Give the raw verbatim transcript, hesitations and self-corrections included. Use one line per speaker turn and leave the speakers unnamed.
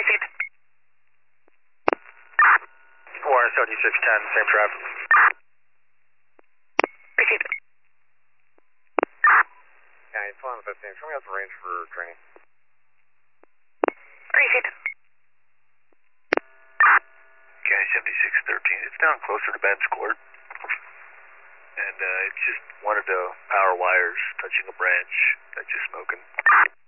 Received.
Warren seventy-six ten, same traffic.
Received.
Yeah, it's one fifteen. Show me out the range for training.
Received.
County seventy-six thirteen. It's down closer to Ben's Court. And uh, it's just one of the power wires touching a branch that's just smoking.